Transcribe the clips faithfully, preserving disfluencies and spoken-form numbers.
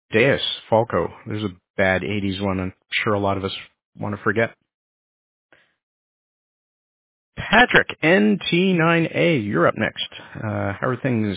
Deus, Falco. There's a bad eighties one I'm sure a lot of us want to forget. Patrick, N T nine A, you're up next. Uh, how are things?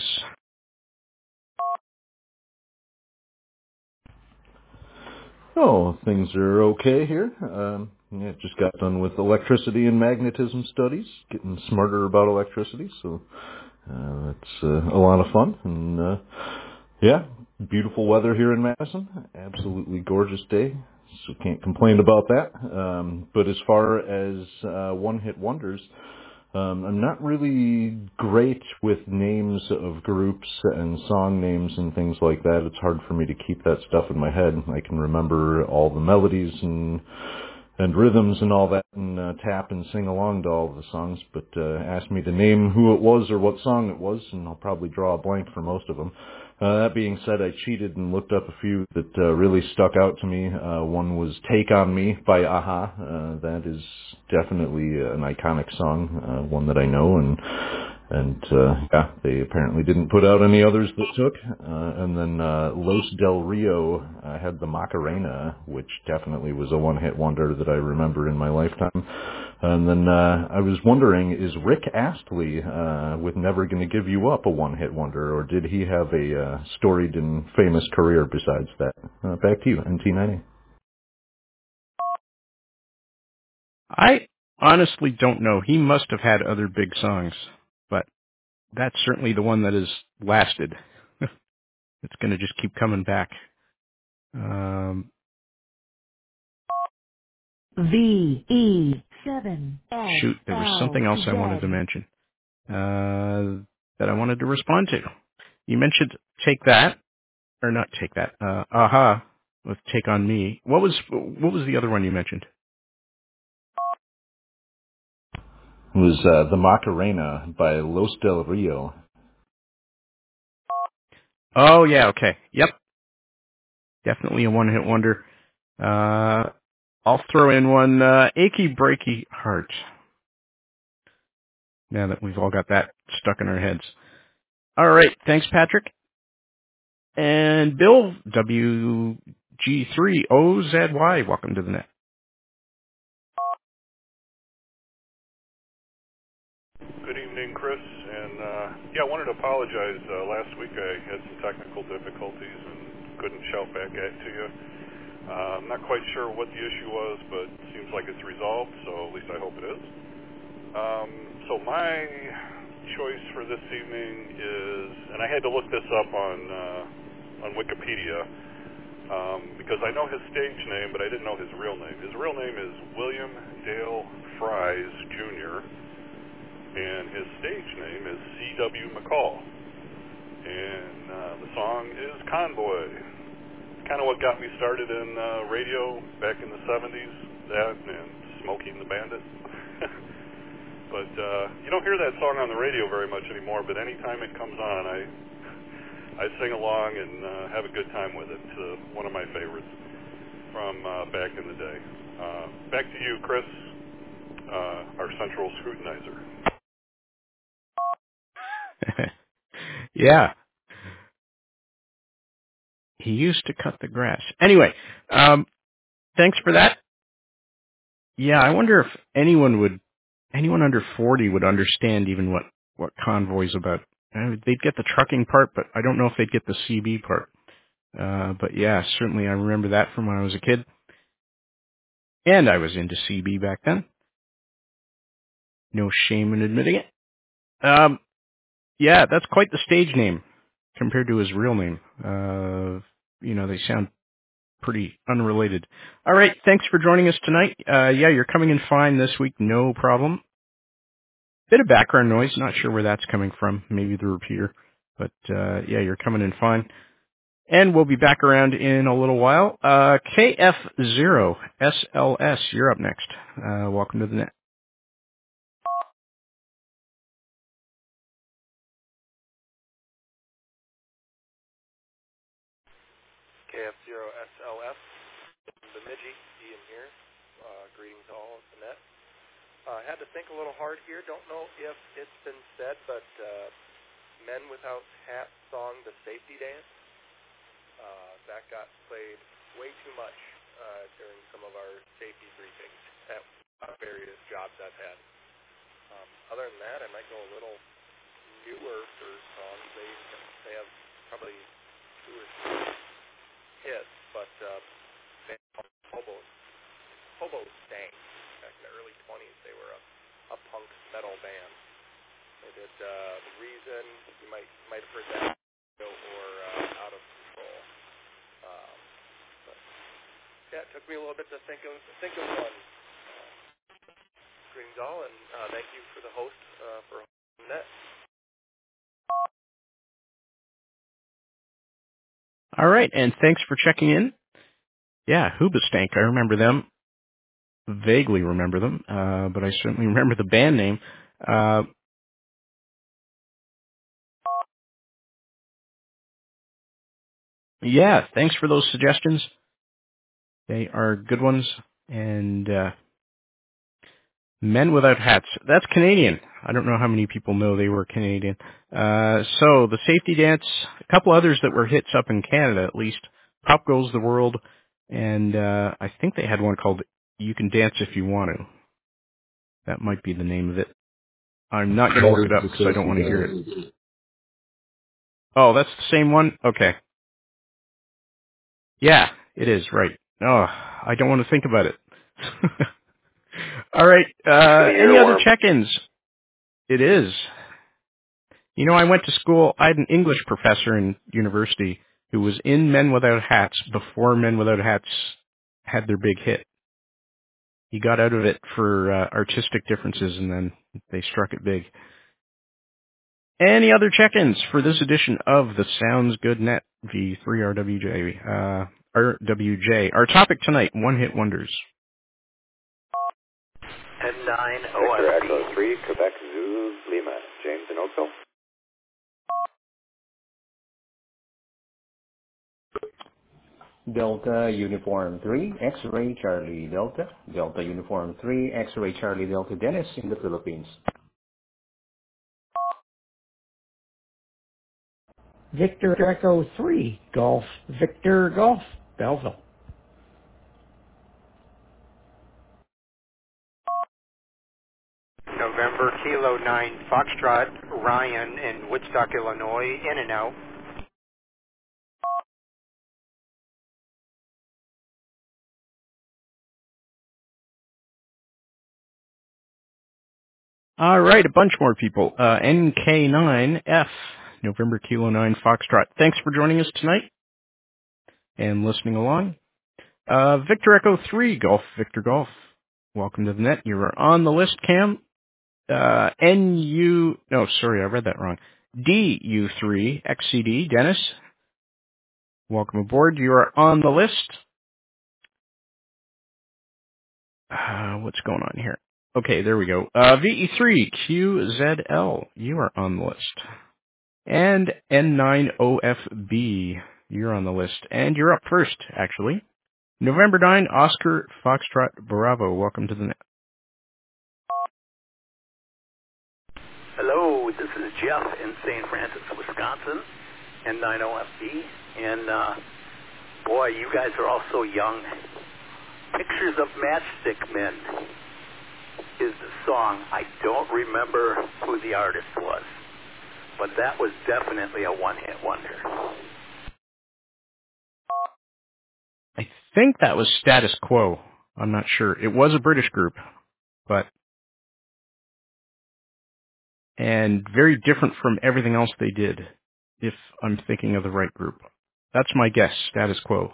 Oh, things are okay here. Um, yeah, just got done with electricity and magnetism studies, getting smarter about electricity, so uh, it's uh, a lot of fun. And uh, yeah, beautiful weather here in Madison. Absolutely gorgeous day, so can't complain about that. Um, but as far as uh, one-hit wonders, Um, I'm not really great with names of groups and song names and things like that. It's hard for me to keep that stuff in my head. I can remember all the melodies and and rhythms and all that and uh, tap and sing along to all of the songs, but uh, ask me to name who it was or what song it was, and I'll probably draw a blank for most of them. Uh, that being said, I cheated and looked up a few that uh, really stuck out to me. Uh, one was Take On Me by a-ha. Uh, that is definitely an iconic song, uh, one that I know, and and uh, yeah, they apparently didn't put out any others that took. Uh, and then uh, Los Del Rio uh, had the Macarena, which definitely was a one-hit wonder that I remember in my lifetime. And then uh, I was wondering, is Rick Astley uh, with Never Gonna Give You Up a one-hit wonder, or did he have a uh, storied and famous career besides that? Uh, back to you, N T ninety. I honestly don't know. He must have had other big songs, but that's certainly the one that has lasted. It's going to just keep coming back. Um, V E seven S shoot, there was L something else I wanted to Z. mention uh, that I wanted to respond to. You mentioned Take That, or not Take That, uh, a-ha, with Take On Me. What was what was the other one you mentioned? It was uh, the Macarena by Los Del Rio. Oh, yeah, okay. Yep, definitely a one-hit wonder. Uh, I'll throw in one, uh, Achy Breaky Heart, now that we've all got that stuck in our heads. All right, thanks, Patrick. And Bill, W G three O Z Y, welcome to the net. Good evening, Chris. And uh, yeah, I wanted to apologize. Uh, last week I had some technical difficulties and couldn't shout back at to you. Uh, I'm not quite sure what the issue was, but it seems like it's resolved, so at least I hope it is. Um, so my choice for this evening is, and I had to look this up on uh, on Wikipedia um, because I know his stage name, but I didn't know his real name. His real name is William Dale Fries, Junior, and his stage name is C W McCall. And uh, the song is Convoy. Kind of what got me started in uh, radio back in the seventies, that and Smokey and the Bandit. But uh, you don't hear that song on the radio very much anymore, but anytime it comes on, I I sing along and uh, have a good time with it. It's uh, one of my favorites from uh, back in the day. Uh, back to you, Chris, uh, our central scrutinizer. Yeah, he used to cut the grass. Anyway, um, thanks for that. Yeah, I wonder if anyone would, anyone under forty would understand even what, what Convoy's about. Uh, they'd get the trucking part, but I don't know if they'd get the C B part. Uh, but yeah, certainly I remember that from when I was a kid. And I was into C B back then. No shame in admitting it. Um, yeah, that's quite the stage name compared to his real name. Uh, you know, they sound pretty unrelated. All right, thanks for joining us tonight. Uh, yeah, you're coming in fine this week, no problem. Bit of background noise, not sure where that's coming from, maybe the repeater. But uh, yeah, you're coming in fine. And we'll be back around in a little while. Uh, K F zero S L S, you're up next. Uh, welcome to the net. K F zero S L S, Bemidji, Ian here. Uh, greetings to all at the net. I uh, had to think a little hard here. Don't know if it's been said, but uh, Men Without Hats song, The Safety Dance. Uh, that got played way too much uh, during some of our safety briefings at uh, various jobs I've had. Um, other than that, I might go a little newer for songs. They they have probably two or three hits, but uh, they Hobo Hobo Stank. Back in the early twenties, they were a, a punk metal band. They did uh, The Reason. You might might have heard that, or uh, Out of Control. Um, but yeah, it took me a little bit to think of think of one. Uh, greetings all, and uh, thank you for the host uh, for hosting that. All right, and thanks for checking in. Yeah, Hoobastank, I remember them. Vaguely remember them, uh, but I certainly remember the band name. Uh, yeah, thanks for those suggestions. They are good ones. And uh, Men Without Hats, that's Canadian. I don't know how many people know they were Canadian. Uh, so, the Safety Dance, a couple others that were hits up in Canada at least. Pop Goes the World, and uh, I think they had one called You Can Dance If You Want to. That might be the name of it. I'm not going to look it up because I don't want to hear it. Oh, that's the same one? Okay. Yeah, it is, right. Oh, I don't want to think about it. All right, uh, any other check-ins? It is. You know, I went to school, I had an English professor in university who was in Men Without Hats before Men Without Hats had their big hit. He got out of it for uh, artistic differences, and then they struck it big. Any other check-ins for this edition of the Sounds Good Net V three R W J? Uh, R W J. Our topic tonight, one-hit wonders. N nine O F B. Victor Echo three, Quebec Zulu, Lima. James in Oakville. Delta Uniform three, X-Ray Charlie Delta. Delta Uniform three, X-Ray Charlie Delta, Dennis in the Philippines. Victor Echo three, Golf Victor Golf, Belleville. November Kilo nine, Foxtrot, Ryan in Woodstock, Illinois, in and out. All right, a bunch more people. Uh, N K nine F, November Kilo nine, Foxtrot. Thanks for joining us tonight and listening along. Uh, Victor Echo three, Golf Victor Golf. Welcome to the net. You are on the list, Cam. Uh, N U, no, sorry, I read that wrong. D U three, X C D, Dennis. Welcome aboard. You are on the list. Uh, what's going on here? Okay, there we go. Uh, V E three, Q Z L. You are on the list. And N nine O F B. You're on the list. And you're up first, actually. November ninth, Oscar Foxtrot Bravo. Welcome to the net. Hello, this is Jeff in Saint Francis, Wisconsin, N nine O F B. And, uh, boy, you guys are all so young. Pictures of Matchstick Men is the song. I don't remember who the artist was, but that was definitely a one-hit wonder. I think that was Status Quo. I'm not sure. It was a British group, but... and very different from everything else they did, if I'm thinking of the right group. That's my guess, Status Quo.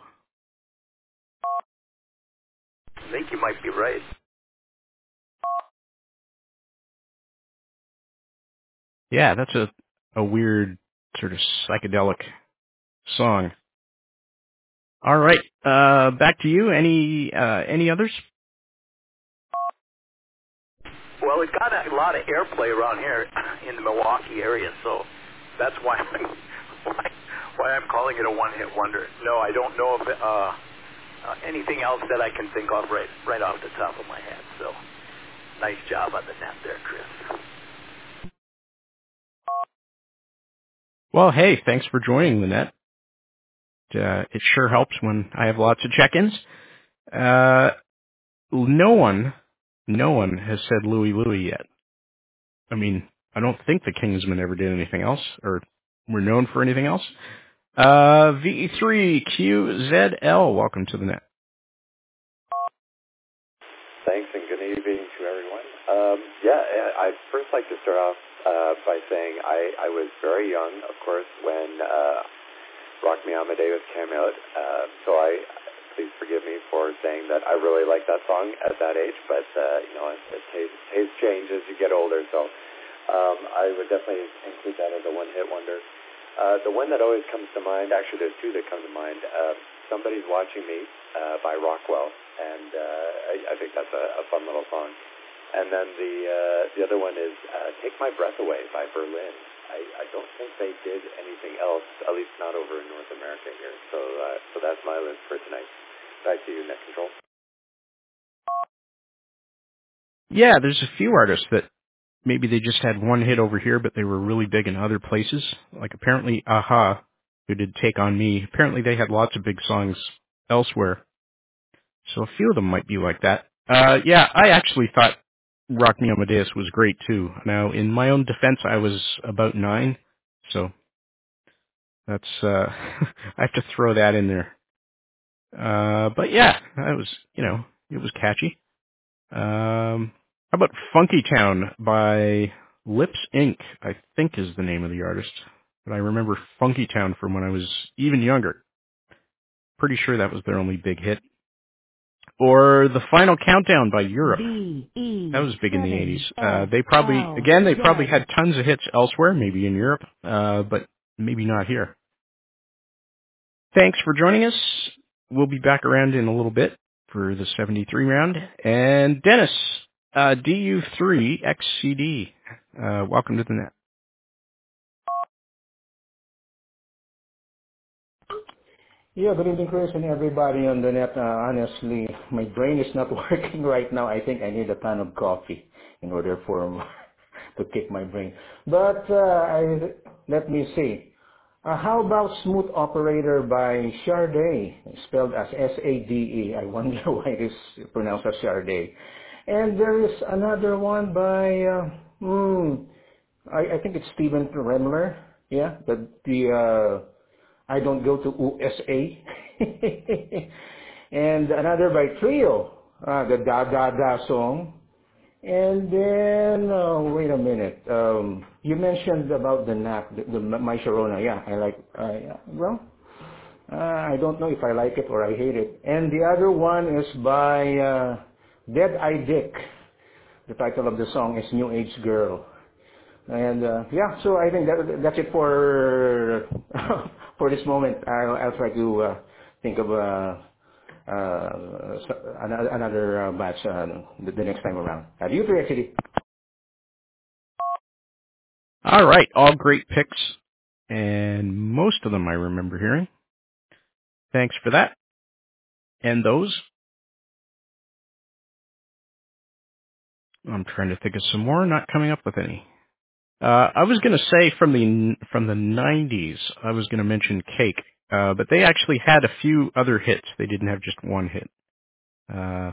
I think you might be right. Yeah, that's a, a weird sort of psychedelic song. All right, uh, back to you. Any uh, any others? Well, it got a lot of airplay around here in the Milwaukee area, so that's why I'm, why, why I'm calling it a one-hit wonder. No, I don't know of uh, uh, anything else that I can think of right right off the top of my head. So, nice job on the net there, Chris. Well, hey, thanks for joining the net. uh, it sure helps when I have lots of check-ins. Uh, no one, no one has said Louie Louie yet. I mean, I don't think the Kingsmen ever did anything else, or were known for anything else. Uh, V E three Q Z L, welcome to the net. Thanks and good evening to everyone. Um, yeah, I'd first like to start off uh, by saying I, I was very young, of course, when uh, Rock Me Amadeus came out. Uh, so I please forgive me for saying that I really like that song at that age, but uh, you know, it, it taste, taste change as you get older. So um, I would definitely include that as a one-hit wonder. Uh, the one that always comes to mind, actually there's two that come to mind. Uh, Somebody's Watching Me uh, by Rockwell, and uh, I, I think that's a, a fun little song. And then the uh, the other one is uh, Take My Breath Away by Berlin. I, I don't think they did anything else, at least not over in North America here. So uh, so that's my list for tonight. Back to you, Net Control. Yeah, there's a few artists that maybe they just had one hit over here, but they were really big in other places. Like apparently Aha, who did Take On Me, apparently they had lots of big songs elsewhere. So a few of them might be like that. Uh, yeah, I actually thought Rock Me Amadeus was great too. Now, in my own defense, I was about nine, so that's, uh, I have to throw that in there. Uh, but yeah, that was, you know, it was catchy. Um, how about Funky Town by Lips Incorporated, I think is the name of the artist. But I remember Funky Town from when I was even younger. Pretty sure that was their only big hit. Or The Final Countdown by Europe. B, E, That was big in the seven, eighties. Uh, F, they probably, L, again, they Z. probably had tons of hits elsewhere, maybe in Europe, uh, but maybe not here. Thanks for joining us. We'll be back around in a little bit for the seventy-three round. And Dennis, uh, D U three X C D, uh, welcome to the net. Yeah, good evening, Chris, and everybody on the net. Uh, honestly, my brain is not working right now. I think I need a ton of coffee in order for to kick my brain. But uh, I, let me see. Uh, how about Smooth Operator by Sade, spelled as S A D E? I wonder why it is pronounced as Sade. And there is another one by, uh, hmm, I, I think it's Steven Remler. Yeah, the the. Uh, I don't go to U S A. And another by Trio, uh, the Da Da Da song. And then, uh, wait a minute. Um, you mentioned about the Knack, the, the My Sharona. Yeah, I like, uh, well, uh, I don't know if I like it or I hate it. And the other one is by uh, Dead Eye Dick. The title of the song is New Age Girl. And uh, yeah, so I think that that's it for for this moment. I'll, I'll try to uh, think of uh, uh, another, another uh, batch uh, the, the next time around. Uh, you three, actually. All right, all great picks, and most of them I remember hearing. Thanks for that. And those? I'm trying to think of some more, not coming up with any. Uh, I was going to say from the from the nineties, I was going to mention Cake, uh, but they actually had a few other hits. They didn't have just one hit. Uh,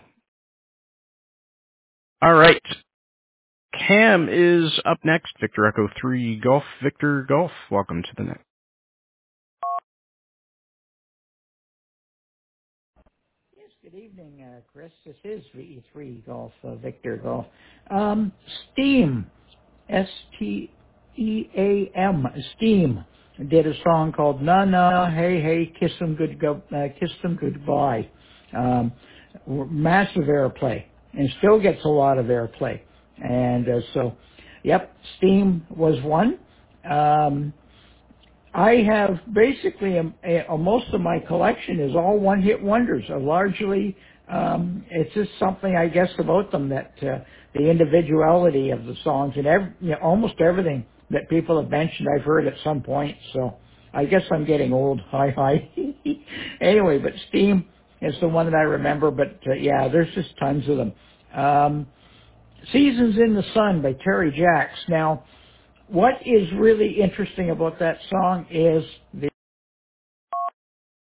all right. Cam is up next. Victor Echo three Golf. Victor Golf, welcome to the net. Yes, good evening, uh, Chris. This is V E three Golf, uh, Victor Golf. Um, Steam, S T E A M, Steam, did a song called Na Na, Hey Hey, Kiss 'em Good Go, uh, Kiss 'em Goodbye. Um, massive airplay, and still gets a lot of airplay. And uh, so, yep, Steam was one. Um, I have basically a, a, most of my collection is all one-hit wonders. Uh, largely, um, it's just something I guess about them that uh, the individuality of the songs and every, you know, almost everything that people have mentioned I've heard at some point. So I guess I'm getting old. Hi, hi. Anyway, but Steam is the one that I remember. But uh, yeah, there's just tons of them. Um, Seasons in the Sun by Terry Jacks. Now, what is really interesting about that song is the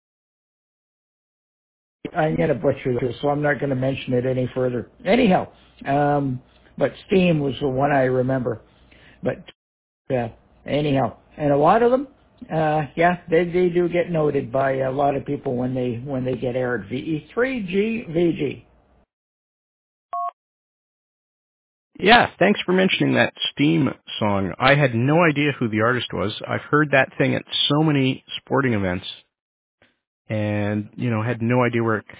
I'm going to butcher this, so I'm not going to mention it any further. Anyhow, um, but Steam was the one I remember. But uh, anyhow, and a lot of them, uh, yeah, they they do get noted by a lot of people when they when they get aired. V E three G V G. Yeah, thanks for mentioning that Steam song. I had no idea who the artist was. I've heard that thing at so many sporting events, and you know, had no idea where it